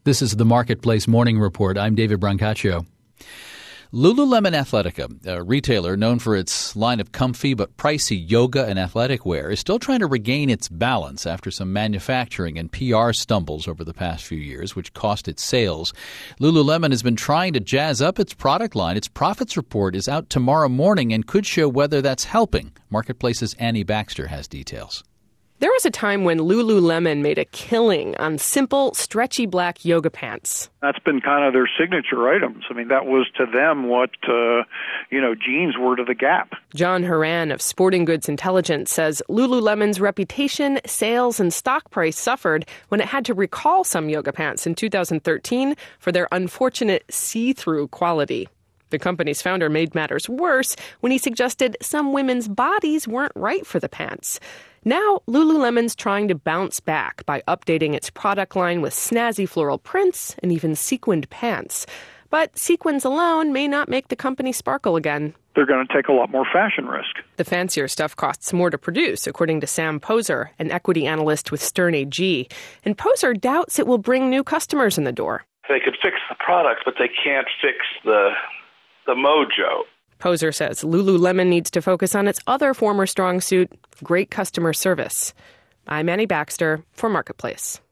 This is the Marketplace Morning Report. I'm David Brancaccio. Lululemon Athletica, a retailer known for its line of comfy but pricey yoga and athletic wear, is still trying to regain its balance after some manufacturing and PR stumbles over the past few years, which cost its sales. Lululemon has been trying to jazz up its product line. Its profits report is out tomorrow morning and could show whether that's helping. Marketplace's Annie Baxter has details. There was a time when Lululemon made a killing on simple, stretchy black yoga pants. That's been kind of their signature items. I mean, that was to them what, jeans were to the Gap. John Horan of Sporting Goods Intelligence says Lululemon's reputation, sales, and stock price suffered when it had to recall some yoga pants in 2013 for their unfortunate see-through quality. The company's founder made matters worse when he suggested some women's bodies weren't right for the pants. Now, Lululemon's trying to bounce back by updating its product line with snazzy floral prints and even sequined pants. But sequins alone may not make the company sparkle again. They're going to take a lot more fashion risk. The fancier stuff costs more to produce, according to Sam Poser, an equity analyst with Sterne AG. And Poser doubts it will bring new customers in the door. They could fix the product, but they can't fix the mojo. Poser says Lululemon needs to focus on its other former strong suit, great customer service. I'm Annie Baxter for Marketplace.